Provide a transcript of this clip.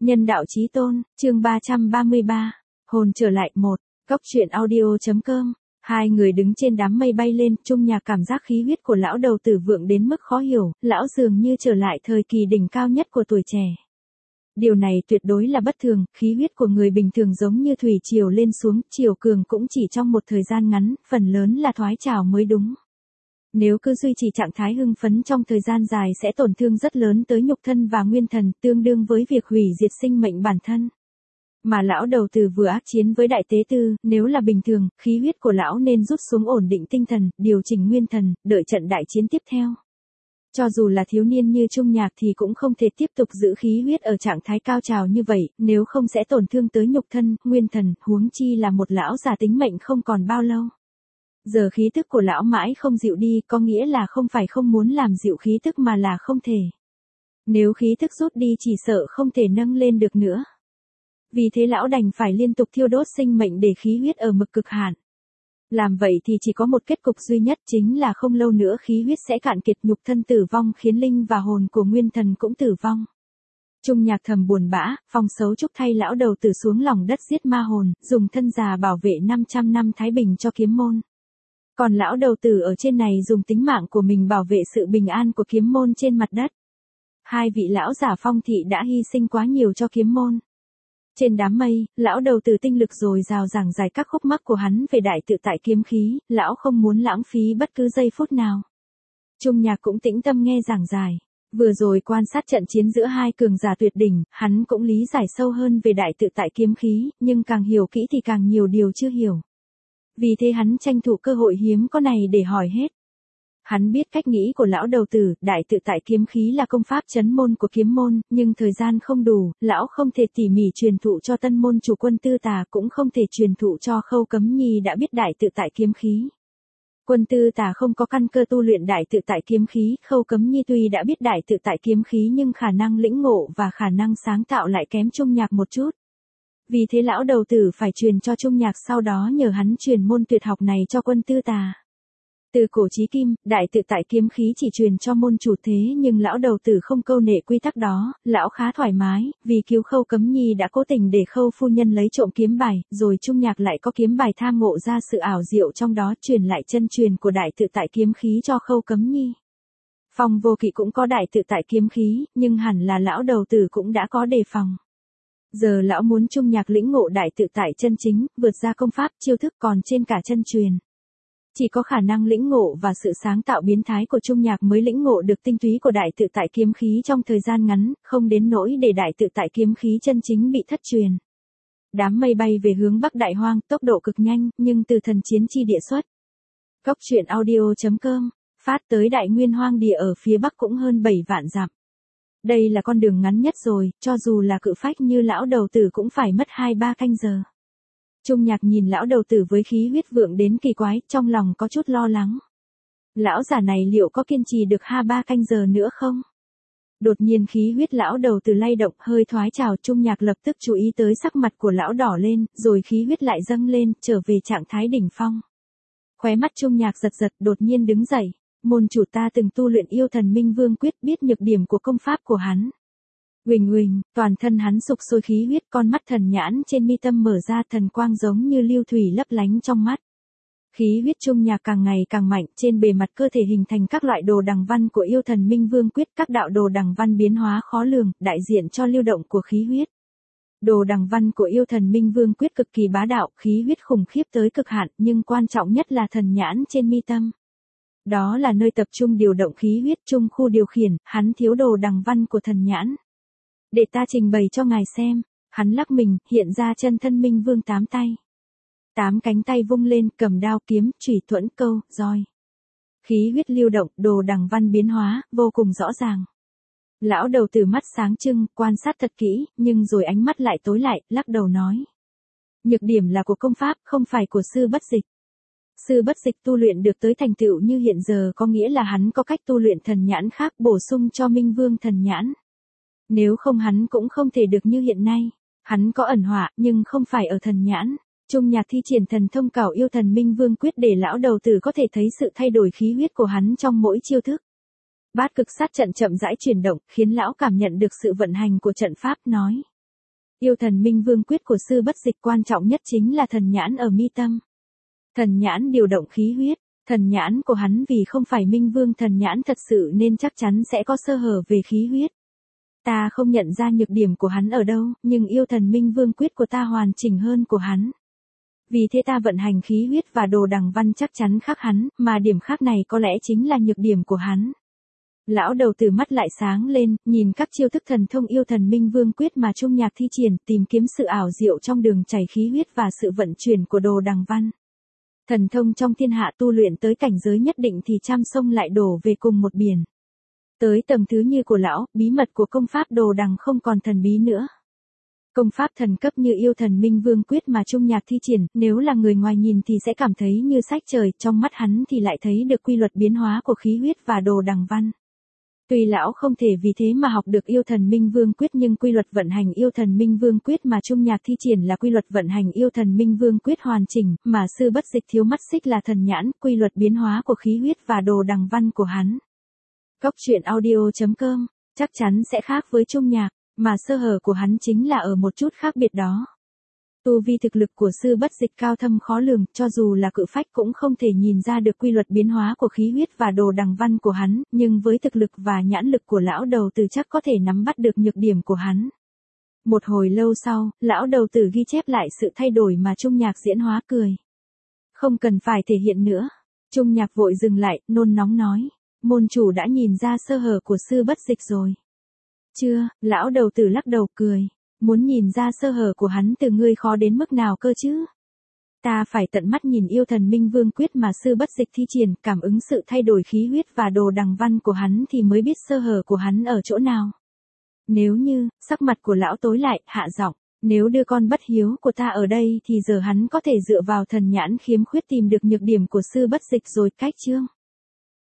Nhân đạo chí tôn, chương 333, hồn trở lại 1, Cốc truyện audio.com. Hai người đứng trên đám mây bay lên, Trung Nhạc cảm giác khí huyết của lão đầu tử vượng đến mức khó hiểu, lão dường như trở lại thời kỳ đỉnh cao nhất của tuổi trẻ. Điều này tuyệt đối là bất thường, khí huyết của người bình thường giống như thủy triều lên xuống, triều cường cũng chỉ trong một thời gian ngắn, phần lớn là thoái trào mới đúng. Nếu cứ duy trì trạng thái hưng phấn trong thời gian dài sẽ tổn thương rất lớn tới nhục thân và nguyên thần, tương đương với việc hủy diệt sinh mệnh bản thân. Mà lão đầu tử vừa ác chiến với đại tế tư, nếu là bình thường, khí huyết của lão nên rút xuống ổn định tinh thần, điều chỉnh nguyên thần, đợi trận đại chiến tiếp theo. Cho dù là thiếu niên như Trung Nhạc thì cũng không thể tiếp tục giữ khí huyết ở trạng thái cao trào như vậy, nếu không sẽ tổn thương tới nhục thân, nguyên thần, huống chi là một lão già tính mệnh không còn bao lâu. Giờ khí tức của lão mãi không dịu đi, có nghĩa là không phải không muốn làm dịu khí tức mà là không thể. Nếu khí tức rút đi chỉ sợ không thể nâng lên được nữa. Vì thế lão đành phải liên tục thiêu đốt sinh mệnh để khí huyết ở mực cực hạn. Làm vậy thì chỉ có một kết cục duy nhất, chính là không lâu nữa khí huyết sẽ cạn kiệt, nhục thân tử vong, khiến linh và hồn của nguyên thần cũng tử vong. Trung Nhạc thầm buồn bã, phong xấu chúc thay lão đầu tử xuống lòng đất giết ma hồn, dùng thân già bảo vệ 500 năm thái bình cho kiếm môn. Còn lão đầu tử ở trên này dùng tính mạng của mình bảo vệ sự bình an của kiếm môn trên mặt đất. Hai vị lão giả phong thị đã hy sinh quá nhiều cho kiếm môn. Trên đám mây, lão đầu tử tinh lực dồi dào giảng giải các khúc mắc của hắn về đại tự tại kiếm khí, lão không muốn lãng phí bất cứ giây phút nào. Trung Nhạc cũng tĩnh tâm nghe giảng giải. Vừa rồi quan sát trận chiến giữa hai cường giả tuyệt đỉnh, hắn cũng lý giải sâu hơn về đại tự tại kiếm khí, nhưng càng hiểu kỹ thì càng nhiều điều chưa hiểu. Vì thế hắn tranh thủ cơ hội hiếm có này để hỏi hết. Hắn biết cách nghĩ của lão đầu tử, đại tự tại kiếm khí là công pháp chấn môn của kiếm môn, nhưng thời gian không đủ, lão không thể tỉ mỉ truyền thụ cho tân môn chủ Quân Tư Tà, cũng không thể truyền thụ cho Khâu Cấm Nhi đã biết đại tự tại kiếm khí. Quân Tư Tà không có căn cơ tu luyện đại tự tại kiếm khí, Khâu Cấm Nhi tuy đã biết đại tự tại kiếm khí nhưng khả năng lĩnh ngộ và khả năng sáng tạo lại kém Trung Nhạc một chút. Vì thế lão đầu tử phải truyền cho Trung Nhạc, sau đó nhờ hắn truyền môn tuyệt học này cho Quân Tư Tà. Từ cổ chí kim, đại tự tại kiếm khí chỉ truyền cho môn chủ, thế nhưng lão đầu tử không câu nệ quy tắc đó, lão khá thoải mái, vì cứu Khâu Cấm Nhi đã cố tình để Khâu phu nhân lấy trộm kiếm bài, rồi Trung Nhạc lại có kiếm bài tham ngộ ra sự ảo diệu trong đó, truyền lại chân truyền của đại tự tại kiếm khí cho Khâu Cấm Nhi. Phong Vô Kỵ cũng có đại tự tại kiếm khí, nhưng hẳn là lão đầu tử cũng đã có đề phòng. Giờ lão muốn Trung Nhạc lĩnh ngộ đại tự tại chân chính, vượt ra công pháp chiêu thức còn trên cả chân truyền. Chỉ có khả năng lĩnh ngộ và sự sáng tạo biến thái của Trung Nhạc mới lĩnh ngộ được tinh túy của đại tự tại kiếm khí trong thời gian ngắn, không đến nỗi để đại tự tại kiếm khí chân chính bị thất truyền. Đám mây bay về hướng Bắc Đại Hoang, tốc độ cực nhanh, nhưng từ thần chiến chi địa xuất. Cốc truyện audio.com, phát tới Đại Nguyên Hoang địa ở phía Bắc cũng hơn 7 vạn dặm. Đây là con đường ngắn nhất rồi, cho dù là cự phách như lão đầu tử cũng phải mất 2-3 canh giờ. Trung Nhạc nhìn lão đầu tử với khí huyết vượng đến kỳ quái, trong lòng có chút lo lắng. Lão già này liệu có kiên trì được 2-3 canh giờ nữa không? Đột nhiên khí huyết lão đầu tử lay động, hơi thoái trào, Trung Nhạc lập tức chú ý tới sắc mặt của lão đỏ lên, rồi khí huyết lại dâng lên, trở về trạng thái đỉnh phong. Khóe mắt Trung Nhạc giật giật, đột nhiên đứng dậy. Môn chủ ta từng tu luyện Yêu Thần Minh Vương Quyết, biết nhược điểm của công pháp của hắn. Huỳnh huỳnh, toàn thân hắn sục sôi khí huyết, con mắt thần nhãn trên mi tâm mở ra, thần quang giống như lưu thủy lấp lánh trong mắt. Khí huyết Trung Nhạc càng ngày càng mạnh, trên bề mặt cơ thể hình thành các loại đồ đằng văn của Yêu Thần Minh Vương Quyết, các đạo đồ đằng văn biến hóa khó lường, đại diện cho lưu động của khí huyết. Đồ đằng văn của Yêu Thần Minh Vương Quyết cực kỳ bá đạo, khí huyết khủng khiếp tới cực hạn, nhưng quan trọng nhất là thần nhãn trên mi tâm. Đó là nơi tập trung điều động khí huyết, trung khu điều khiển, hắn thiếu đồ đằng văn của thần nhãn. Để ta trình bày cho ngài xem, hắn lắc mình, hiện ra chân thân Minh Vương 8 tay. 8 cánh tay vung lên, cầm đao kiếm, chủy thuẫn câu, roi. Khí huyết lưu động, đồ đằng văn biến hóa, vô cùng rõ ràng. Lão đầu tử mắt sáng trưng, quan sát thật kỹ, nhưng rồi ánh mắt lại tối lại, lắc đầu nói. Nhược điểm là của công pháp, không phải của sư bất dịch. Sư bất dịch tu luyện được tới thành tựu như hiện giờ có nghĩa là hắn có cách tu luyện thần nhãn khác bổ sung cho Minh Vương thần nhãn. Nếu không hắn cũng không thể được như hiện nay. Hắn có ẩn họa nhưng không phải ở thần nhãn. Trung Nhạc thi triển thần thông cảo Yêu Thần Minh Vương Quyết để lão đầu tử có thể thấy sự thay đổi khí huyết của hắn trong mỗi chiêu thức. Bát cực sát trận chậm rãi chuyển động, khiến lão cảm nhận được sự vận hành của trận pháp, nói. Yêu thần minh vương quyết của sư bất dịch quan trọng nhất chính là thần nhãn ở mi tâm. Thần nhãn điều động khí huyết, thần nhãn của hắn vì không phải minh vương thần nhãn thật sự nên chắc chắn sẽ có sơ hở về khí huyết. Ta không nhận ra nhược điểm của hắn ở đâu, nhưng yêu thần minh vương quyết của ta hoàn chỉnh hơn của hắn. Vì thế ta vận hành khí huyết và đồ đằng văn chắc chắn khác hắn, mà điểm khác này có lẽ chính là nhược điểm của hắn. Lão đầu tử mắt lại sáng lên, nhìn các chiêu thức thần thông yêu thần minh vương quyết mà Trung Nhạc thi triển, tìm kiếm sự ảo diệu trong đường chảy khí huyết và sự vận chuyển của đồ đằng văn. Thần thông trong thiên hạ tu luyện tới cảnh giới nhất định thì trăm sông lại đổ về cùng một biển. Tới tầng thứ như của lão, bí mật của công pháp đồ đằng không còn thần bí nữa. Công pháp thần cấp như yêu thần minh vương quyết mà Trung Nhạc thi triển, nếu là người ngoài nhìn thì sẽ cảm thấy như sách trời, trong mắt hắn thì lại thấy được quy luật biến hóa của khí huyết và đồ đằng văn. Tuy lão không thể vì thế mà học được yêu thần minh vương quyết nhưng quy luật vận hành yêu thần minh vương quyết mà Trung Nhạc thi triển là quy luật vận hành yêu thần minh vương quyết hoàn chỉnh, mà sư bất dịch thiếu mắt xích là thần nhãn, quy luật biến hóa của khí huyết và đồ đằng văn của hắn. Cốc truyện audio.com, chắc chắn sẽ khác với Trung Nhạc, mà sơ hở của hắn chính là ở một chút khác biệt đó. Tu vi thực lực của sư bất dịch cao thâm khó lường, cho dù là cự phách cũng không thể nhìn ra được quy luật biến hóa của khí huyết và đồ đằng văn của hắn, nhưng với thực lực và nhãn lực của lão đầu tử chắc có thể nắm bắt được nhược điểm của hắn. Một hồi lâu sau, lão đầu tử ghi chép lại sự thay đổi mà Trung Nhạc diễn hóa cười. Không cần phải thể hiện nữa. Trung Nhạc vội dừng lại, nôn nóng nói. Môn chủ đã nhìn ra sơ hở của sư bất dịch rồi. Chưa, lão đầu tử lắc đầu cười. Muốn nhìn ra sơ hở của hắn từ ngươi khó đến mức nào cơ chứ? Ta phải tận mắt nhìn yêu thần minh vương quyết mà sư bất dịch thi triển, cảm ứng sự thay đổi khí huyết và đồ đằng văn của hắn thì mới biết sơ hở của hắn ở chỗ nào. Nếu như, sắc mặt của lão tối lại, hạ giọng, nếu đưa con bất hiếu của ta ở đây thì giờ hắn có thể dựa vào thần nhãn khiếm khuyết tìm được nhược điểm của sư bất dịch rồi. Cách chương